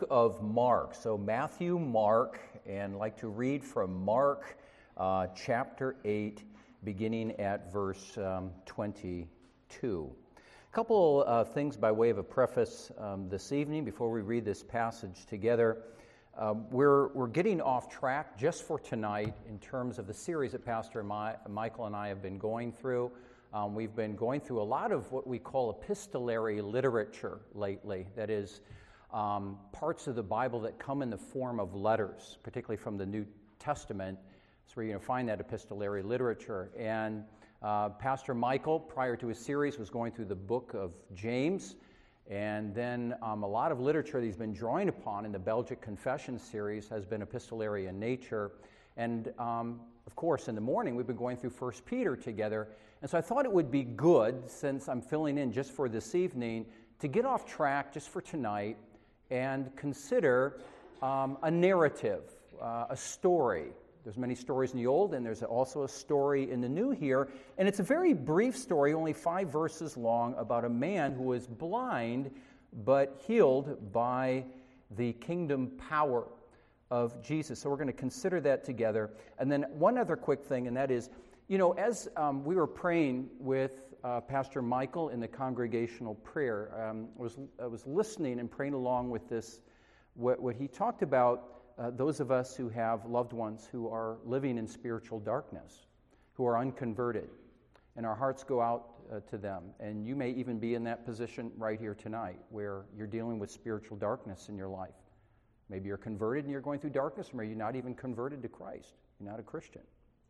book of Mark. So Matthew, Mark, and I'd like to read from Mark chapter 8, beginning at verse 22. A couple of things by way of a preface this evening before we read this passage together. We're getting off track just for tonight in terms of the series that Pastor Michael and I have been going through. We've been going through a lot of what we call epistolary literature lately, that is, parts of the Bible that come in the form of letters, particularly from the New Testament. So we're going to find that epistolary literature. And Pastor Michael, prior to his series, was going through the book of James. And then a lot of literature that he's been drawing upon in the Belgic Confession series has been epistolary in nature. And of course, in the morning, we've been going through 1 Peter together. And so I thought it would be good, since I'm filling in just for this evening, to get off track just for tonight and consider a narrative, a story. There's many stories in the Old, and there's also a story in the New here. And it's a very brief story, only 5 verses long, about a man who was blind but healed by the kingdom power of Jesus. So we're going to consider that together. And then one other quick thing, and that is, you know, as we were praying with Pastor Michael in the congregational prayer, I was listening and praying along with this, what he talked about, those of us who have loved ones who are living in spiritual darkness, who are unconverted, and our hearts go out to them. And you may even be in that position right here tonight, where you're dealing with spiritual darkness in your life. Maybe you're converted and you're going through darkness, or maybe you're not even converted to Christ. You're not a Christian.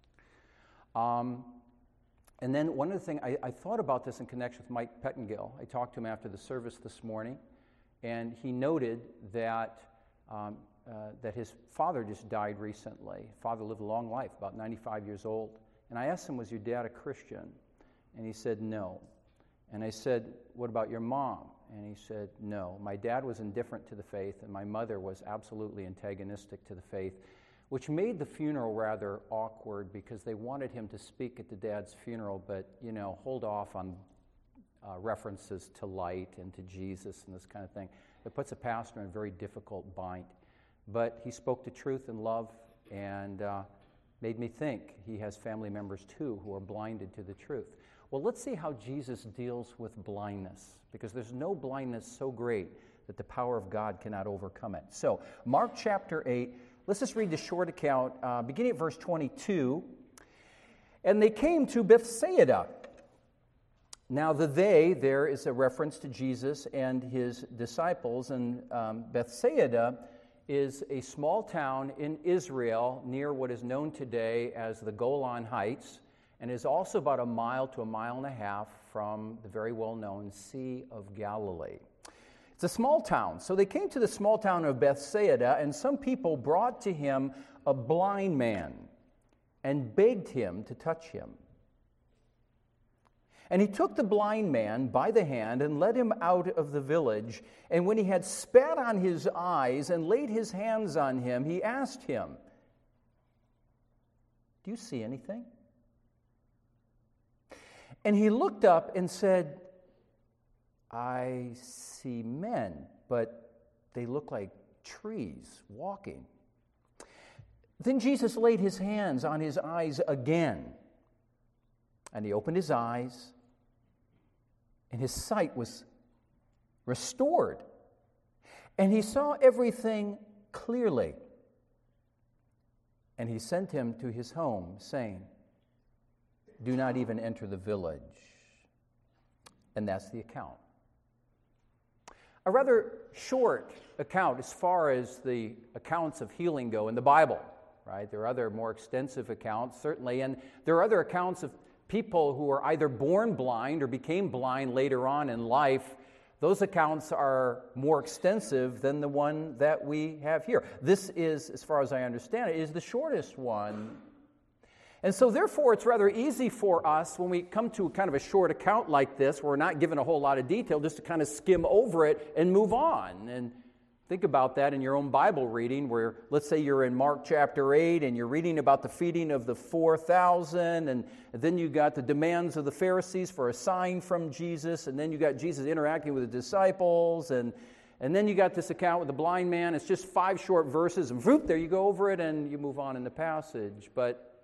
And then one other thing, I thought about this in connection with Mike Pettingill. I talked to him after the service this morning, and he noted that that his father just died recently. Father lived a long life, about 95 years old. And I asked him, was your dad a Christian? And he said, no. And I said, what about your mom? And he said, no. My dad was indifferent to the faith, and my mother was absolutely antagonistic to the faith, which made the funeral rather awkward because they wanted him to speak at the dad's funeral, but, you know, hold off on references to light and to Jesus and this kind of thing. It puts a pastor in a very difficult bind. But he spoke the truth in love and made me think he has family members too who are blinded to the truth. Well, let's see how Jesus deals with blindness, because there's no blindness so great that the power of God cannot overcome it. So, Mark chapter 8, let's just read the short account, beginning at verse 22. And they came to Bethsaida. Now, the they, there is a reference to Jesus and his disciples, and Bethsaida is a small town in Israel near what is known today as the Golan Heights, and is also about a mile to a mile and a half from the very well-known Sea of Galilee. It's a small town. So they came to the small town of Bethsaida, and some people brought to him a blind man and begged him to touch him. And he took the blind man by the hand and led him out of the village. And when he had spat on his eyes and laid his hands on him, he asked him, "Do you see anything?" And he looked up and said, "I see men, but they look like trees walking." Then Jesus laid his hands on his eyes again, and he opened his eyes, and his sight was restored, and he saw everything clearly. And he sent him to his home, saying, "Do not even enter the village." And that's the account. A rather short account as far as the accounts of healing go in the Bible, right? There are other more extensive accounts, certainly, and there are other accounts of people who are either born blind or became blind later on in life. Those accounts are more extensive than the one that we have here. This is, as far as I understand it, is the shortest one. And so therefore, it's rather easy for us when we come to kind of a short account like this, where we're not given a whole lot of detail, just to kind of skim over it and move on. And think about that in your own Bible reading, where let's say you're in Mark chapter 8 and you're reading about the feeding of the 4,000, and then you got the demands of the Pharisees for a sign from Jesus, and then you got Jesus interacting with the disciples, and And then you got this account with the blind man. It's just 5 short verses, and whoop, there you go over it, and you move on in the passage. But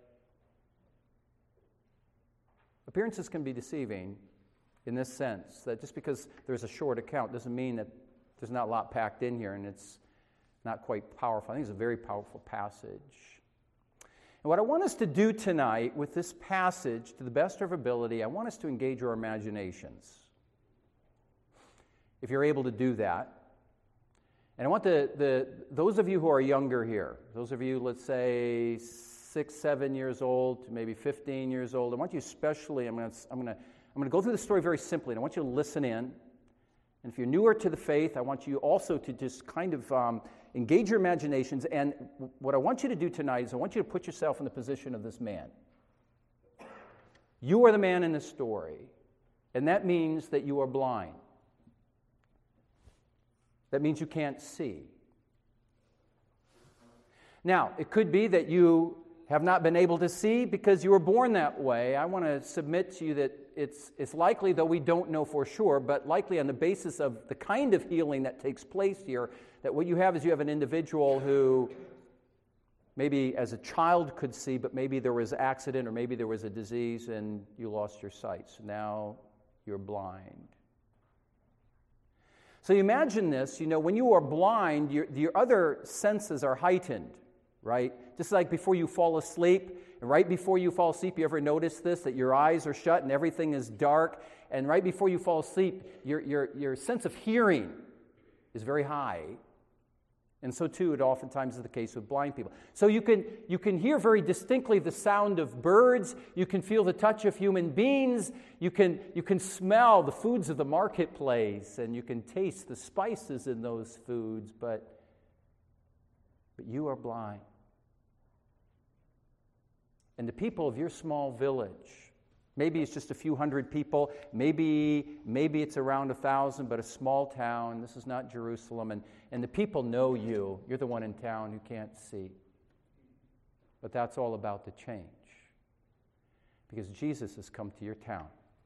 appearances can be deceiving in this sense, that just because there's a short account doesn't mean that there's not a lot packed in here, and it's not quite powerful. I think it's a very powerful passage. And what I want us to do tonight with this passage, to the best of our ability, I want us to engage our imaginations. If you're able to do that. And I want those of you who are younger here, those of you, let's say, 6, 7 years old to maybe 15 years old, I want you especially, I'm going to go through the story very simply, and I want you to listen in. And if you're newer to the faith, I want you also to just kind of engage your imaginations. And what I want you to do tonight is I want you to put yourself in the position of this man. You are the man in the story, and that means that you are blind. That means you can't see. Now, it could be that you have not been able to see because you were born that way. I want to submit to you that it's likely, though we don't know for sure, but likely on the basis of the kind of healing that takes place here, that what you have is you have an individual who maybe as a child could see, but maybe there was an accident or maybe there was a disease and you lost your sight. So now you're blind. So you imagine this, when you are blind, your other senses are heightened, right? Just like before you fall asleep, and right before you fall asleep, you ever notice this, that your eyes are shut and everything is dark, and right before you fall asleep, your sense of hearing is very high. And so too, it oftentimes is the case with blind people. So you can hear very distinctly the sound of birds. You can feel the touch of human beings. You can smell the foods of the marketplace, and you can taste the spices in those foods. But you are blind. And the people of your small village, maybe it's just a few hundred people, maybe it's around 1,000, but a small town. This is not Jerusalem, and the people know you. You're the one in town who can't see. But that's all about to change, because Jesus has come to your town.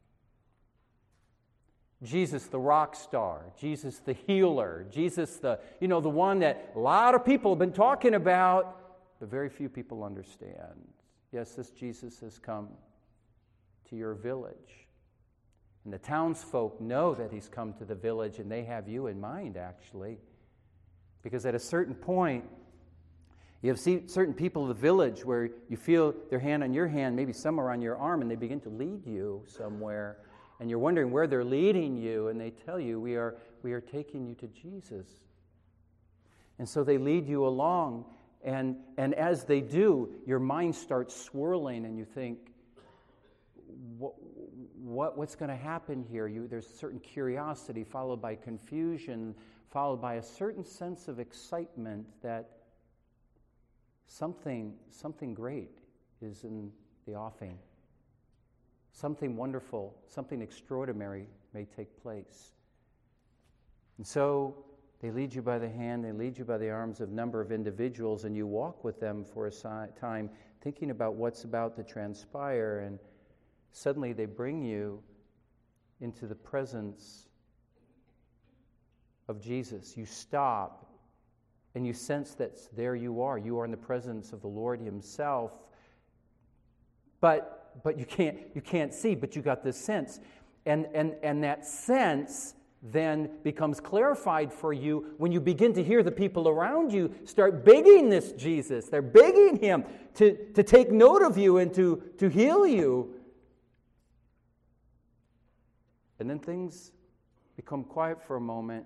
Jesus the rock star, Jesus the healer, Jesus the one that a lot of people have been talking about, but very few people understand. Yes, this Jesus has come to your village. And the townsfolk know that he's come to the village, and they have you in mind, actually. Because at a certain point, you have certain people in the village where you feel their hand on your hand, maybe somewhere on your arm, and they begin to lead you somewhere. And you're wondering where they're leading you, and they tell you, we are taking you to Jesus. And so they lead you along, and as they do, your mind starts swirling, and you think, what's going to happen here? There's a certain curiosity followed by confusion, followed by a certain sense of excitement that something great is in the offing. Something wonderful, something extraordinary may take place. And so they lead you by the hand, they lead you by the arms of a number of individuals, and you walk with them for a time thinking about what's about to transpire, and suddenly they bring you into the presence of Jesus. You stop and you sense that there you are. You are in the presence of the Lord himself. But you can't see, but you got this sense. And that sense then becomes clarified for you when you begin to hear the people around you start begging this Jesus. They're begging him to take note of you and to heal you. And then things become quiet for a moment.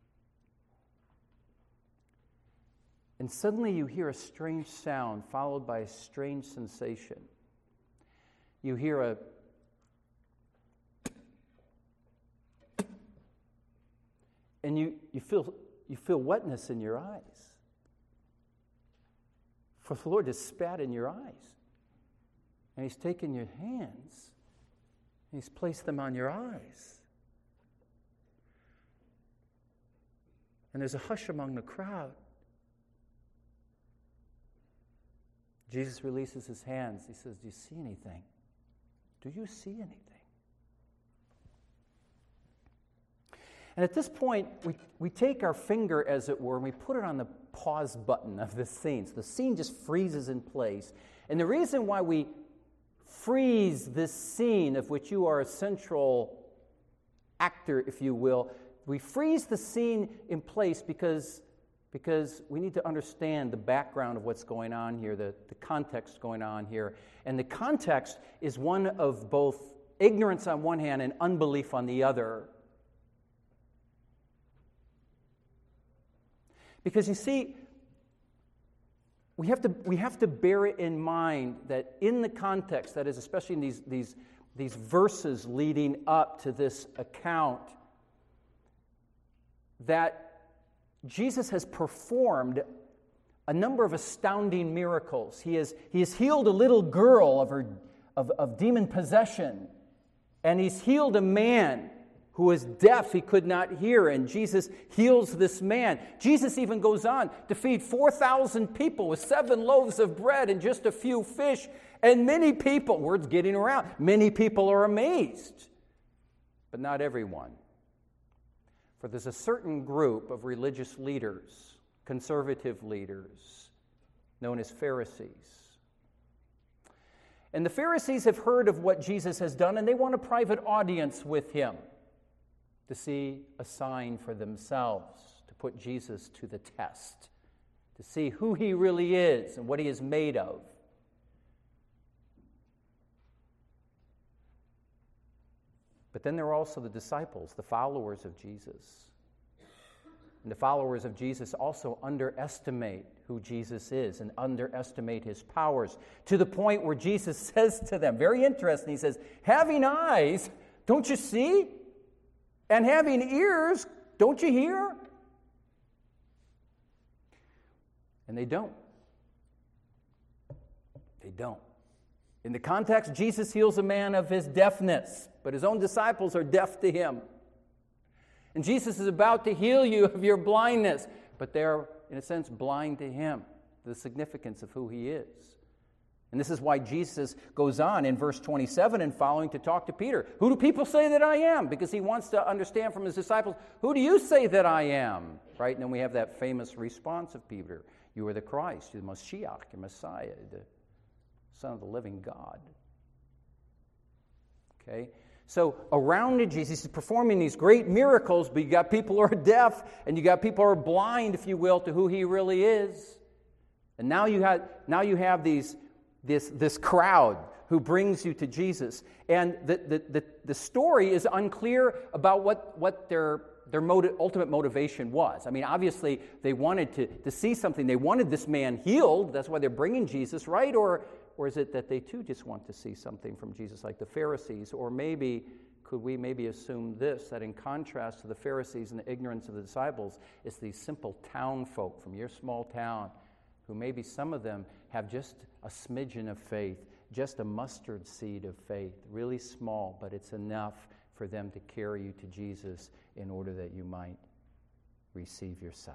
And suddenly you hear a strange sound followed by a strange sensation. You hear and you feel wetness in your eyes. For the Lord has spat in your eyes. And he's taken your hands and he's placed them on your eyes. And there's a hush among the crowd. Jesus releases his hands. He says, "Do you see anything? Do you see anything?" And at this point, we take our finger, as it were, and we put it on the pause button of the scene. So the scene just freezes in place. And the reason why we freeze this scene, of which you are a central actor, if you will, we freeze the scene in place because we need to understand the background of what's going on here, the context going on here. And the context is one of both ignorance on one hand and unbelief on the other. Because you see, we have to bear it in mind that in the context, that is, especially in these verses leading up to this account, that Jesus has performed a number of astounding miracles. He has healed a little girl of demon possession, and he's healed a man who was deaf, he could not hear, and Jesus heals this man. Jesus even goes on to feed 4,000 people with 7 loaves of bread and just a few fish, and many people, word's getting around, many people are amazed, but not everyone. For there's a certain group of religious leaders, conservative leaders, known as Pharisees. And the Pharisees have heard of what Jesus has done, and they want a private audience with him to see a sign for themselves, to put Jesus to the test, to see who he really is and what he is made of. But then there are also the disciples, the followers of Jesus. And the followers of Jesus also underestimate who Jesus is and underestimate his powers, to the point where Jesus says to them, very interesting, he says, having eyes, don't you see? And having ears, don't you hear? And they don't. They don't. In the context, Jesus heals a man of his deafness, but his own disciples are deaf to him. And Jesus is about to heal you of your blindness, but they're, in a sense, blind to him, the significance of who he is. And this is why Jesus goes on in verse 27 and following to talk to Peter. Who do people say that I am? Because he wants to understand from his disciples, who do you say that I am? Right? And then we have that famous response of Peter. You are the Christ, you're the Mashiach, the Messiah, the Son of the living God. Okay? So around Jesus, he's performing these great miracles, but you got people who are deaf, and you got people who are blind, if you will, to who he really is. And now you have this crowd who brings you to Jesus. And the story is unclear about what their ultimate motivation was. I mean, obviously, they wanted to see something. They wanted this man healed. That's why they're bringing Jesus, right? Or is it that they too just want to see something from Jesus, like the Pharisees? Or could we assume this, that in contrast to the Pharisees and the ignorance of the disciples, it's these simple town folk from your small town who maybe some of them have just a smidgen of faith, just a mustard seed of faith, really small, but it's enough for them to carry you to Jesus in order that you might receive your sight.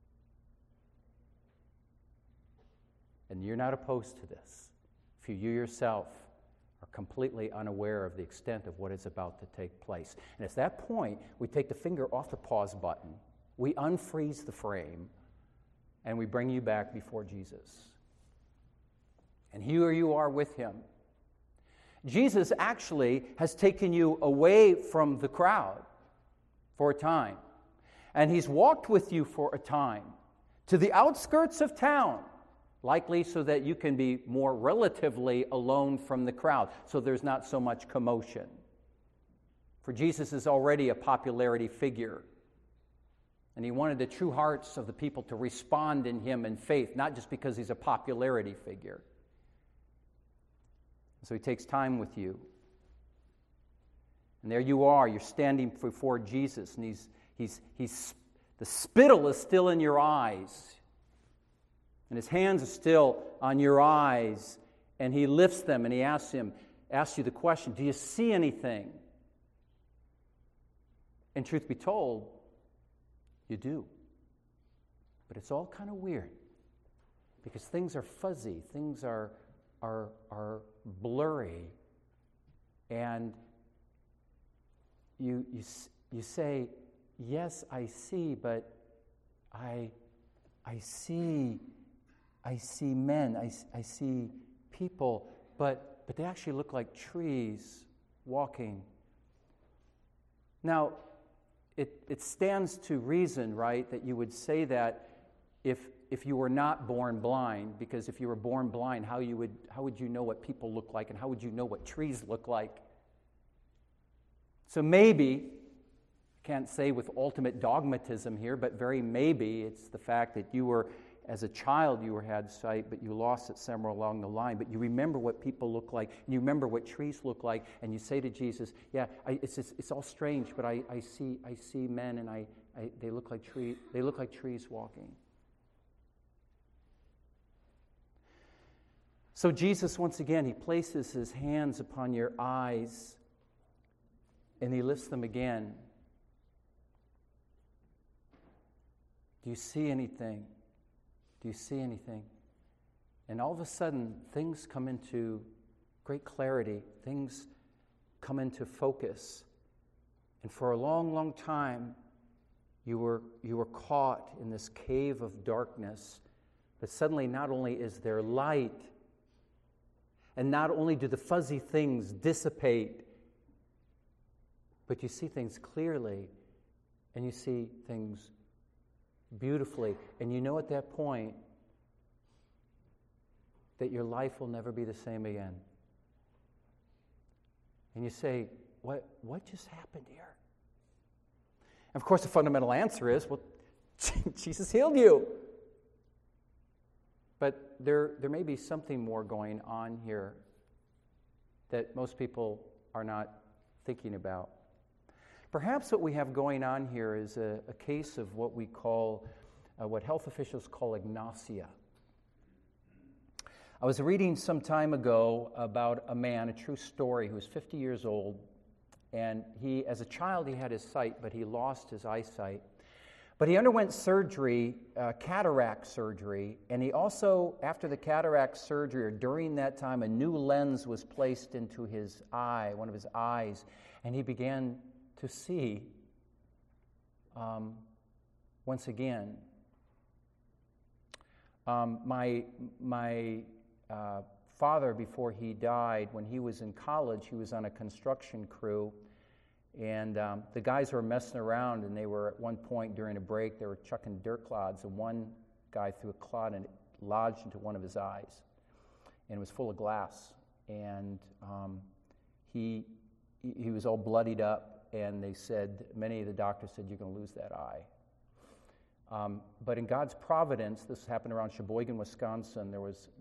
And you're not opposed to this. If you yourself are completely unaware of the extent of what is about to take place. And at that point, we take the finger off the pause button, we unfreeze the frame, and we bring you back before Jesus. And here you are with him. Jesus actually has taken you away from the crowd for a time. And he's walked with you for a time to the outskirts of town, likely so that you can be more relatively alone from the crowd, so there's not so much commotion. For Jesus is already a popularity figure. And he wanted the true hearts of the people to respond in him in faith, not just because he's a popularity figure. So he takes time with you. And there you are, you're standing before Jesus, and he's the spittle is still in your eyes. And his hands are still on your eyes, and he lifts them and he asks you the question, do you see anything? And truth be told, you do. But it's all kind of weird, because things are fuzzy, things are blurry, and you say, yes, I see, but I see men, I see people, but they actually look like trees walking. Now, it stands to reason, right, that you would say that if you were not born blind, because if you were born blind, how would you know what people look like, and how would you know what trees look like? So maybe, can't say with ultimate dogmatism here, but very maybe it's the fact that you were, as a child, you had sight, but you lost it somewhere along the line. But you remember what people look like, and you remember what trees look like, and you say to Jesus, "Yeah, it's all strange, but I see men, and they look like trees. They look like trees walking." So Jesus, once again, he places his hands upon your eyes, and he lifts them again. Do you see anything? Do you see anything? And all of a sudden, things come into great clarity. Things come into focus. And for a long, long time, you were caught in this cave of darkness. But suddenly, not only is there light, and not only do the fuzzy things dissipate, but you see things clearly, and you see things beautifully. And you know at that point that your life will never be the same again. And you say, what just happened here? And of course, the fundamental answer is, well, Jesus healed you. But there may be something more going on here that most people are not thinking about. Perhaps what we have going on here is a case of what we call, what health officials call agnosia. I was reading some time ago about a man, a true story, who was 50 years old, and he, as a child, he had his sight, but he lost his eyesight. But he underwent surgery, cataract surgery, and he also, after the cataract surgery, or during that time, a new lens was placed into his eye, one of his eyes, and he began to see once again. My father, before he died, when he was in college, he was on a construction crew, and the guys were messing around, and they were, at one point during a break, they were chucking dirt clods, and one guy threw a clod and it lodged into one of his eyes, and it was full of glass, and he was all bloodied up. And they said, many of the doctors said, you're going to lose that eye. But in God's providence, this happened around Sheboygan, Wisconsin. There was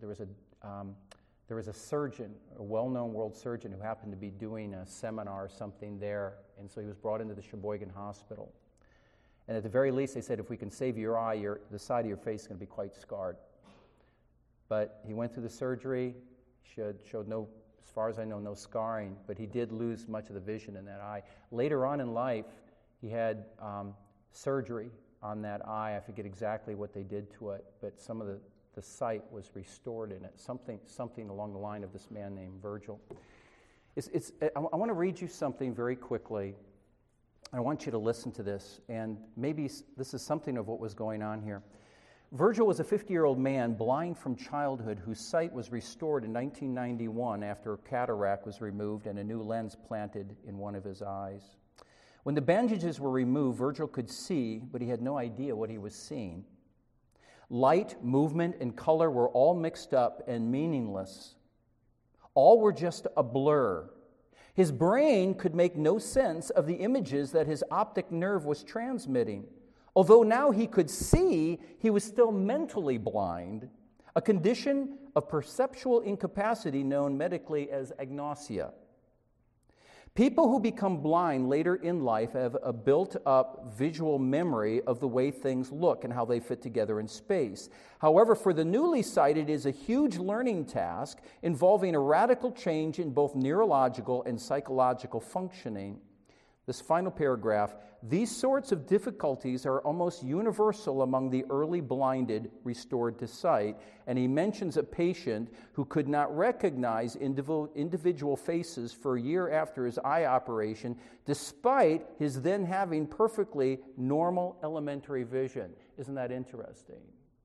a surgeon, a well-known world surgeon, who happened to be doing a seminar or something there, and so he was brought into the Sheboygan Hospital. And at the very least, they said, if we can save your eye, the side of your face is going to be quite scarred. But he went through the surgery, showed no, as far as I know, no scarring, but he did lose much of the vision in that eye. Later on in life, he had surgery on that eye. I forget exactly what they did to it, but some of the sight was restored in it. Something along the line of this man named Virgil. I want to read you something very quickly. I want you to listen to this, and maybe this is something of what was going on here. Virgil was a 50-year-old man, blind from childhood, whose sight was restored in 1991 after a cataract was removed and a new lens planted in one of his eyes. When the bandages were removed, Virgil could see, but he had no idea what he was seeing. Light, movement, and color were all mixed up and meaningless. All were just a blur. His brain could make no sense of the images that his optic nerve was transmitting. Although now he could see, he was still mentally blind, a condition of perceptual incapacity known medically as agnosia. People who become blind later in life have a built-up visual memory of the way things look and how they fit together in space. However, for the newly sighted, it is a huge learning task involving a radical change in both neurological and psychological functioning. this final paragraph, these sorts of difficulties are almost universal among the early blinded restored to sight. And he mentions a patient who could not recognize individual faces for a year after his eye operation, despite his then having perfectly normal elementary vision. Isn't that interesting?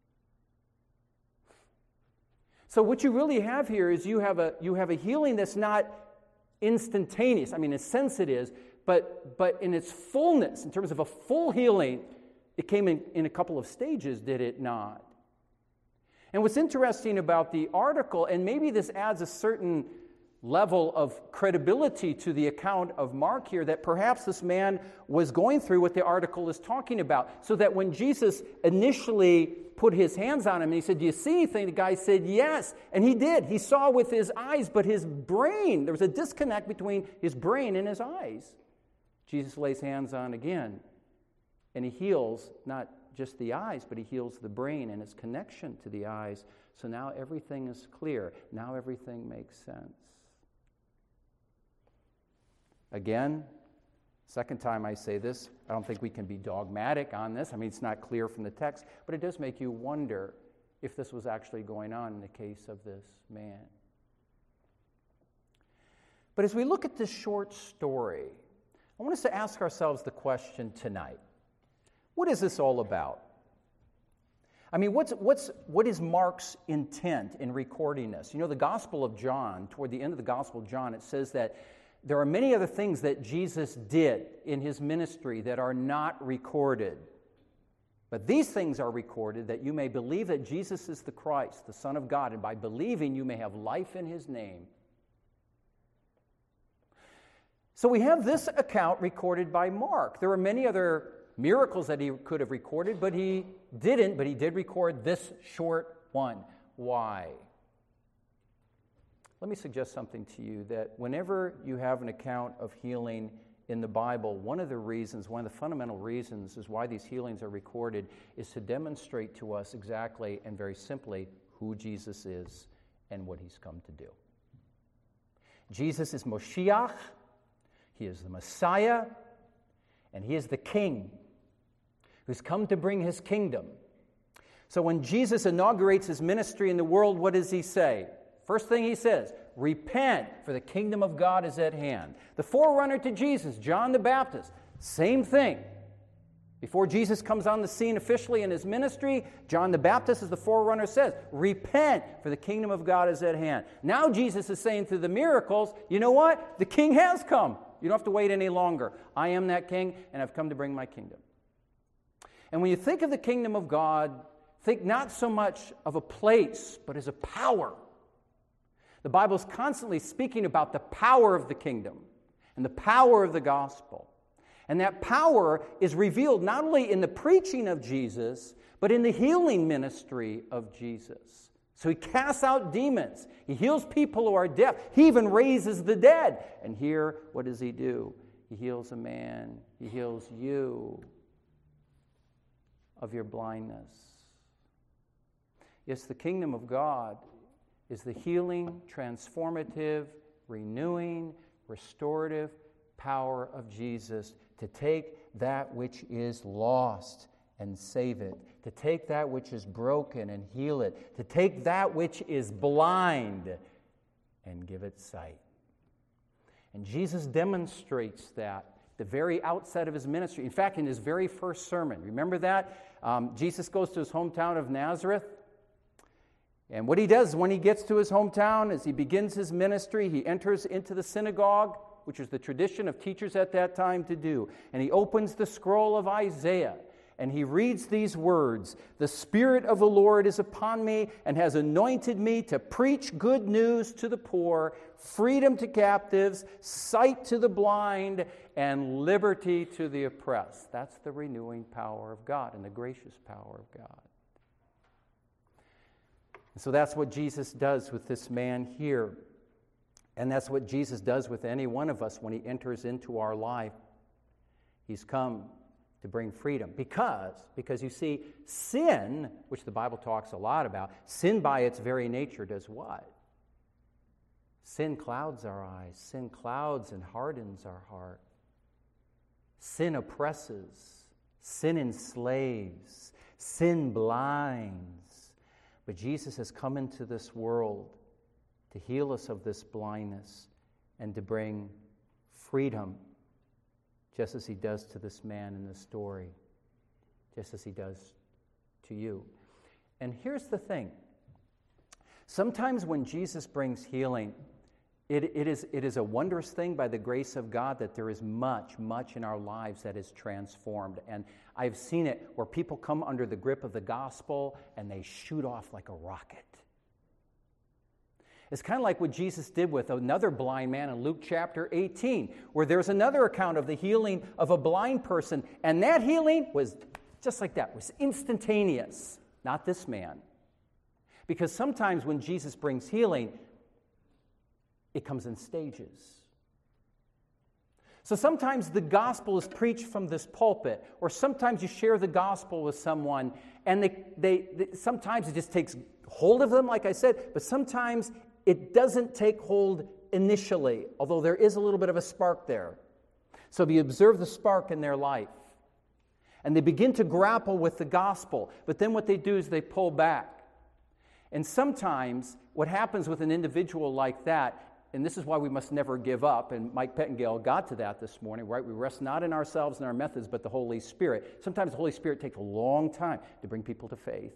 So what you really have here is you have a healing that's not instantaneous. I mean, in a sense it is, but in its fullness, in terms of a full healing, it came in a couple of stages, did it not? And what's interesting about the article, and maybe this adds a certain level of credibility to the account of Mark here, that perhaps this man was going through what the article is talking about, so that when Jesus initially put his hands on him and he said, "Do you see anything?" the guy said, "Yes." And he did. He saw with his eyes, but his brain, there was a disconnect between his brain and his eyes. Jesus lays hands on again, and he heals not just the eyes, but he heals the brain and its connection to the eyes. So now everything is clear. Now everything makes sense. Again, second time I say this, I don't think we can be dogmatic on this. I mean, it's not clear from the text, but it does make you wonder if this was actually going on in the case of this man. But as we look at this short story, I want us to ask ourselves the question tonight. What is this all about? I mean, what is Mark's intent in recording this? You know, the Gospel of John, toward the end of the Gospel of John, it says that there are many other things that Jesus did in his ministry that are not recorded. But these things are recorded that you may believe that Jesus is the Christ, the Son of God, and by believing you may have life in his name. So we have this account recorded by Mark. There are many other miracles that he could have recorded, but he didn't, but he did record this short one. Why? Let me suggest something to you, that whenever you have an account of healing in the Bible, one of the fundamental reasons is why these healings are recorded is to demonstrate to us exactly and very simply who Jesus is and what he's come to do. Jesus is Moshiach, he is the Messiah, and he is the King who's come to bring his kingdom. So when Jesus inaugurates his ministry in the world, what does he say? First thing he says, repent, for the kingdom of God is at hand. The forerunner to Jesus, John the Baptist, same thing. Before Jesus comes on the scene officially in his ministry, John the Baptist, as the forerunner, says, repent, for the kingdom of God is at hand. Now Jesus is saying through the miracles, you know what? The king has come. You don't have to wait any longer. I am that king, and I've come to bring my kingdom. And when you think of the kingdom of God, think not so much of a place, but as a power. The Bible is constantly speaking about the power of the kingdom and the power of the gospel. And that power is revealed not only in the preaching of Jesus, but in the healing ministry of Jesus. So he casts out demons. He heals people who are deaf. He even raises the dead. And here, what does he do? He heals a man. He heals you of your blindness. Yes, the kingdom of God is the healing, transformative, renewing, restorative power of Jesus to take that which is lost and save it, to take that which is broken and heal it, to take that which is blind and give it sight. And Jesus demonstrates that at the very outset of his ministry. In fact, in his very first sermon, remember that? Jesus goes to his hometown of Nazareth. And what he does when he gets to his hometown, as he begins his ministry, he enters into the synagogue, which is the tradition of teachers at that time to do. And he opens the scroll of Isaiah, and he reads these words, "The Spirit of the Lord is upon me, and has anointed me to preach good news to the poor, freedom to captives, sight to the blind, and liberty to the oppressed." That's the renewing power of God and the gracious power of God. And so that's what Jesus does with this man here. And that's what Jesus does with any one of us when he enters into our life. He's come to bring freedom. Because you see, sin, which the Bible talks a lot about, sin by its very nature does what? Sin clouds our eyes. Sin clouds and hardens our heart. Sin oppresses, sin enslaves, sin blinds. But Jesus has come into this world to heal us of this blindness and to bring freedom, just as he does to this man in the story, just as he does to you. And here's the thing. Sometimes when Jesus brings healing, it is a wondrous thing by the grace of God that there is much in our lives that is transformed. And I've seen it where people come under the grip of the gospel and they shoot off like a rocket. It's kind of like what Jesus did with another blind man in Luke chapter 18, where there's another account of the healing of a blind person, and that healing was just like that, was instantaneous, not this man. Because sometimes when Jesus brings healing, it comes in stages. So sometimes the gospel is preached from this pulpit, or sometimes you share the gospel with someone, and they sometimes it just takes hold of them, like I said, but sometimes it doesn't take hold initially, although there is a little bit of a spark there. So you observe the spark in their life, and they begin to grapple with the gospel, but then what they do is they pull back. And sometimes what happens with an individual like that, and this is why we must never give up, and Mike Pettingale got to that this morning, right? We rest not in ourselves and our methods, but the Holy Spirit. Sometimes the Holy Spirit takes a long time to bring people to faith.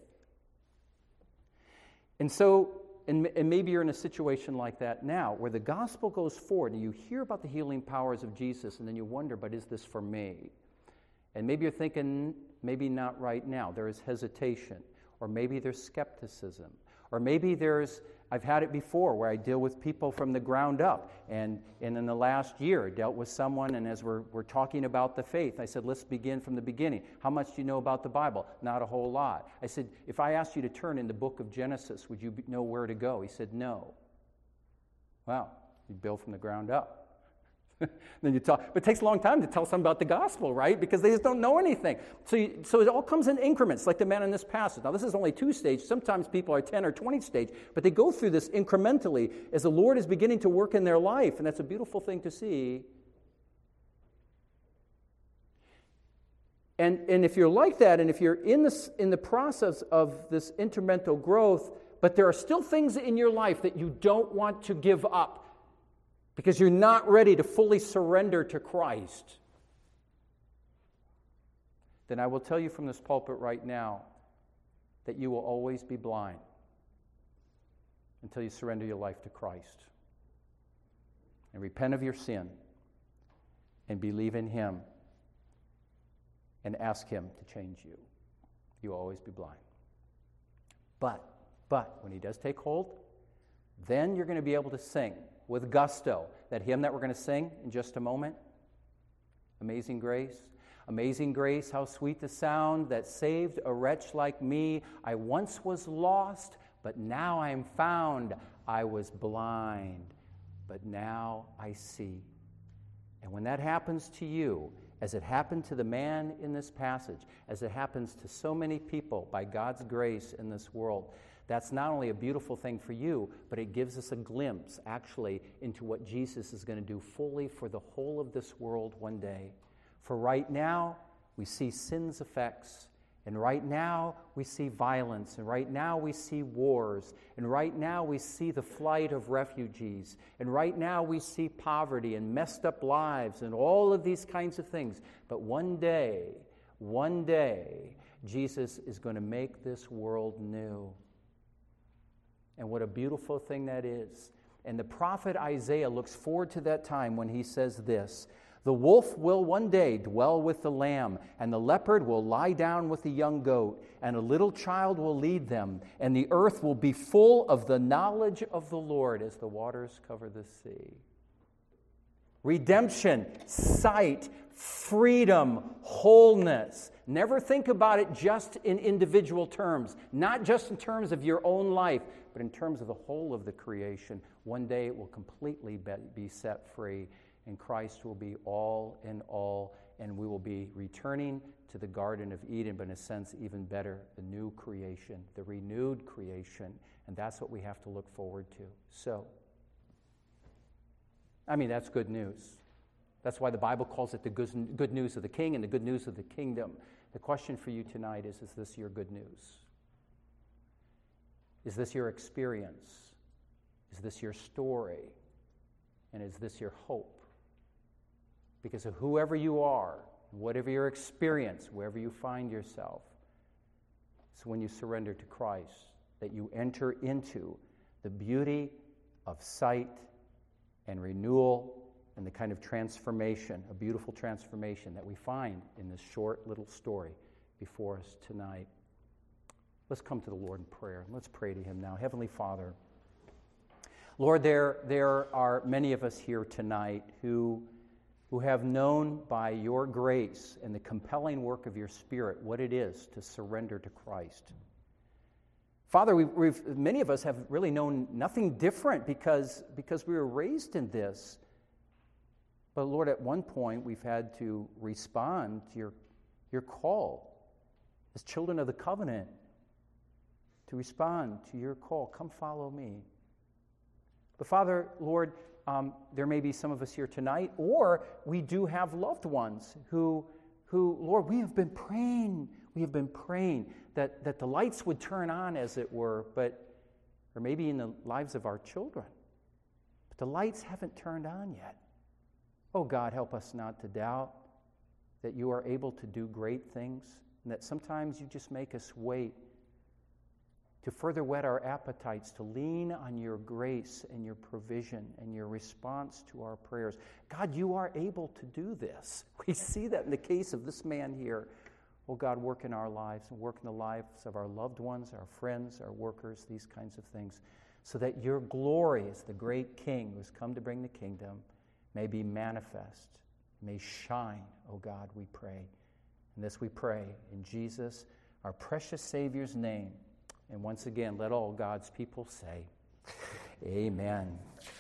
And so, and maybe you're in a situation like that now, where the gospel goes forward, and you hear about the healing powers of Jesus, and then you wonder, but is this for me? And maybe you're thinking, maybe not right now. There is hesitation, or maybe there's skepticism, or maybe I've had it before where I deal with people from the ground up. And in the last year, I dealt with someone, and as we're talking about the faith, I said, let's begin from the beginning. How much do you know about the Bible? Not a whole lot. I said, if I asked you to turn in the book of Genesis, would you know where to go? He said, no. Wow, you build from the ground up. Then you talk, but it takes a long time to tell someone about the gospel, right? Because they just don't know anything. So it all comes in increments, like the man in this passage. Now, this is only 2 stages. Sometimes people are 10 or 20 stage, but they go through this incrementally as the Lord is beginning to work in their life, and that's a beautiful thing to see. And if you're like that, and if you're in the process of this incremental growth, but there are still things in your life that you don't want to give up, because you're not ready to fully surrender to Christ, then I will tell you from this pulpit right now that you will always be blind until you surrender your life to Christ and repent of your sin and believe in Him and ask Him to change you. You will always be blind. But when He does take hold, then you're going to be able to sing with gusto. That hymn that we're going to sing in just a moment. Amazing Grace. Amazing grace, how sweet the sound that saved a wretch like me. I once was lost, but now I am found. I was blind, but now I see. And when that happens to you, as it happened to the man in this passage, as it happens to so many people by God's grace in this world, that's not only a beautiful thing for you, but it gives us a glimpse, actually, into what Jesus is going to do fully for the whole of this world one day. For right now, we see sin's effects, and right now we see violence, and right now we see wars, and right now we see the flight of refugees, and right now we see poverty and messed up lives and all of these kinds of things. But one day, Jesus is going to make this world new. And what a beautiful thing that is. And the prophet Isaiah looks forward to that time when he says this: the wolf will one day dwell with the lamb, and the leopard will lie down with the young goat, and a little child will lead them, and the earth will be full of the knowledge of the Lord as the waters cover the sea. Redemption, sight, freedom, wholeness. Never think about it just in individual terms, not just in terms of your own life, but in terms of the whole of the creation. One day it will completely be set free, and Christ will be all in all, and we will be returning to the Garden of Eden, but in a sense even better, the new creation, the renewed creation, and that's what we have to look forward to. So, that's good news. That's why the Bible calls it the good news of the King and the good news of the kingdom. The question for you tonight is this your good news? Is this your experience? Is this your story? And is this your hope? Because of whoever you are, whatever your experience, wherever you find yourself, it's when you surrender to Christ that you enter into the beauty of sight and renewal and the kind of transformation, a beautiful transformation that we find in this short little story before us tonight. Let's come to the Lord in prayer. Let's pray to him now. Heavenly Father, Lord, there are many of us here tonight who have known by your grace and the compelling work of your Spirit what it is to surrender to Christ. Father, many of us have really known nothing different because we were raised in this. But Lord, at one point we've had to respond to your call as children of the covenant, to respond to your call. Come follow me. But Father, Lord, there may be some of us here tonight, or we do have loved ones who, Lord, we have been praying that the lights would turn on, as it were, or maybe in the lives of our children. But the lights haven't turned on yet. Oh God, help us not to doubt that you are able to do great things, and that sometimes you just make us wait to further whet our appetites, to lean on your grace and your provision and your response to our prayers. God, you are able to do this. We see that in the case of this man here. Oh God, work in our lives and work in the lives of our loved ones, our friends, our workers, these kinds of things, so that your glory as the great King who's come to bring the kingdom may be manifest, may shine, oh God, we pray. And this we pray in Jesus, our precious Savior's name. And once again, let all God's people say, amen.